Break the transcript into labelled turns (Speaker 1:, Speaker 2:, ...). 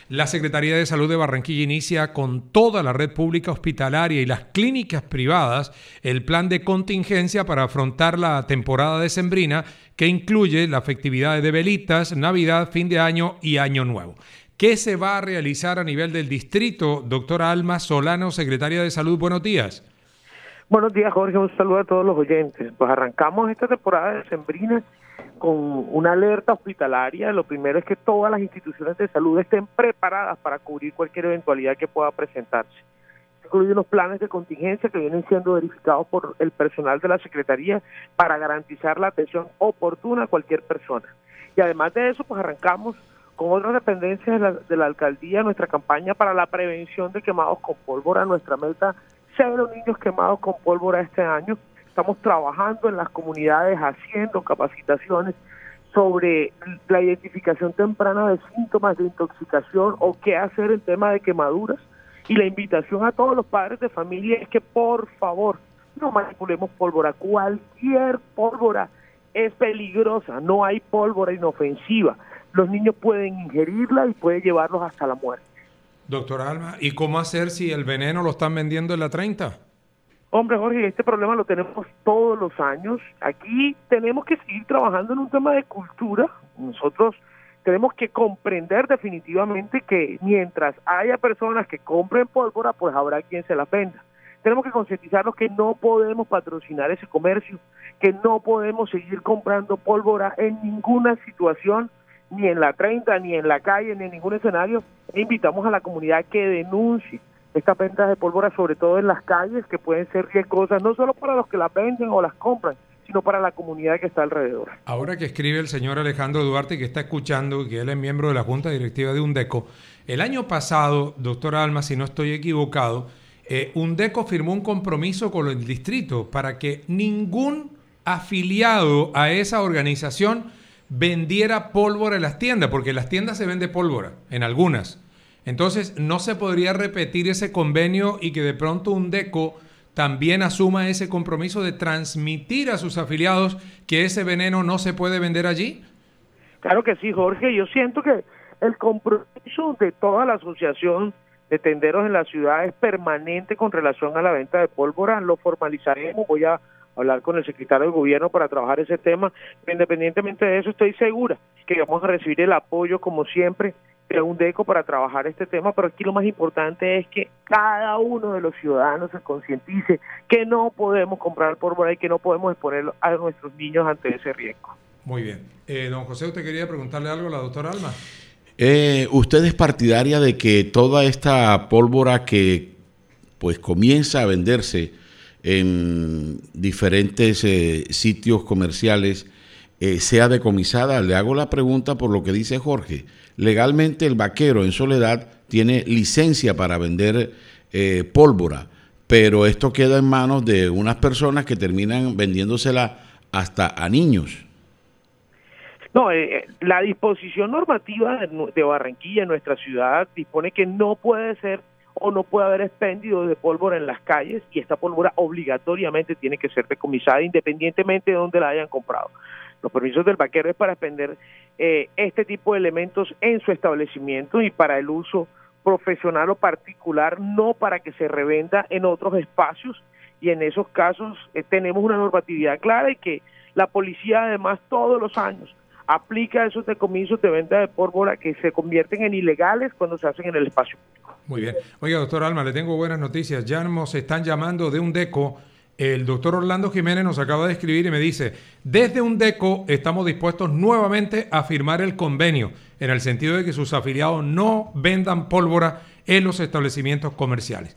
Speaker 1: La Secretaría de Salud de Barranquilla inicia con toda la red pública hospitalaria y las clínicas privadas el plan de contingencia para afrontar la temporada decembrina, que incluye las festividades de velitas, Navidad, fin de año y Año Nuevo. ¿Qué se va a realizar a nivel del distrito? Doctora Alma Solano, secretaria de Salud, buenos días.
Speaker 2: Buenos días, Jorge, un saludo a todos los oyentes. Pues arrancamos esta temporada decembrina con una alerta hospitalaria. Lo primero es que todas las instituciones de salud estén preparadas para cubrir cualquier eventualidad que pueda presentarse. Incluye unos planes de contingencia que vienen siendo verificados por el personal de la Secretaría para garantizar la atención oportuna a cualquier persona. Y además de eso, pues arrancamos con otras dependencias de la alcaldía nuestra campaña para la prevención de quemados con pólvora. Nuestra meta, 0 niños quemados con pólvora este año. Estamos trabajando en las comunidades, haciendo capacitaciones sobre la identificación temprana de síntomas de intoxicación o qué hacer en tema de quemaduras. Y la invitación a todos los padres de familia es que por favor no manipulemos pólvora. Cualquier pólvora es peligrosa, no hay pólvora inofensiva. Los niños pueden ingerirla y puede llevarlos hasta la muerte.
Speaker 1: Doctora Alma, ¿y cómo hacer si el veneno lo están vendiendo en la 30?
Speaker 2: Hombre, Jorge, este problema lo tenemos todos los años. Aquí tenemos que seguir trabajando en un tema de cultura. Nosotros tenemos que comprender definitivamente que mientras haya personas que compren pólvora, pues habrá quien se la venda. Tenemos que concientizarnos que no podemos patrocinar ese comercio, que no podemos seguir comprando pólvora en ninguna situación, ni en la 30, ni en la calle, ni en ningún escenario. E invitamos a la comunidad que denuncie estas ventas de pólvora, sobre todo en las calles, que pueden ser riesgosas, no solo para los que las venden o las compran, sino para la comunidad que está alrededor.
Speaker 1: Ahora que escribe el señor Alejandro Duarte, que está escuchando, que él es miembro de la Junta Directiva de UNDECO, el año pasado, doctora Alma, si no estoy equivocado, UNDECO firmó un compromiso con el distrito para que ningún afiliado a esa organización vendiera pólvora en las tiendas, porque en las tiendas se vende pólvora, en algunas. Entonces, ¿no se podría repetir ese convenio y que de pronto UNDECO también asuma ese compromiso de transmitir a sus afiliados que ese veneno no se puede vender allí?
Speaker 2: Claro que sí, Jorge. Yo siento que el compromiso de toda la asociación de tenderos en la ciudad es permanente con relación a la venta de pólvora. Lo formalizaremos. Voy a hablar con el secretario de Gobierno para trabajar ese tema. Pero independientemente de eso, estoy segura que vamos a recibir el apoyo, como siempre, de UNDECO para trabajar este tema, pero aquí lo más importante es que cada uno de los ciudadanos se concientice que no podemos comprar pólvora y que no podemos exponer a nuestros niños ante ese riesgo.
Speaker 1: Muy bien. Don José, ¿usted quería preguntarle algo a la doctora Alma?
Speaker 3: ¿Usted es partidaria de que toda esta pólvora que pues comienza a venderse en diferentes sitios comerciales sea decomisada? Le hago la pregunta por lo que dice Jorge. Legalmente el vaquero en Soledad tiene licencia para vender pólvora, pero esto queda en manos de unas personas que terminan vendiéndosela hasta a niños.
Speaker 2: No, la disposición normativa de Barranquilla, nuestra ciudad, dispone que no puede ser o no puede haber expendio de pólvora en las calles, y esta pólvora obligatoriamente tiene que ser decomisada independientemente de dónde la hayan comprado. Los permisos del vaquero es para expender este tipo de elementos en su establecimiento y para el uso profesional o particular, no para que se revenda en otros espacios, y en esos casos tenemos una normatividad clara y que la policía además todos los años aplica esos decomisos de venta de pólvora que se convierten en ilegales cuando se hacen en el espacio público.
Speaker 1: Muy bien. Oiga, doctor Alma, le tengo buenas noticias. Ya nos están llamando de UNDECO. El doctor Orlando Jiménez nos acaba de escribir y me dice: desde UNDECO estamos dispuestos nuevamente a firmar el convenio, en el sentido de que sus afiliados no vendan pólvora en los establecimientos comerciales.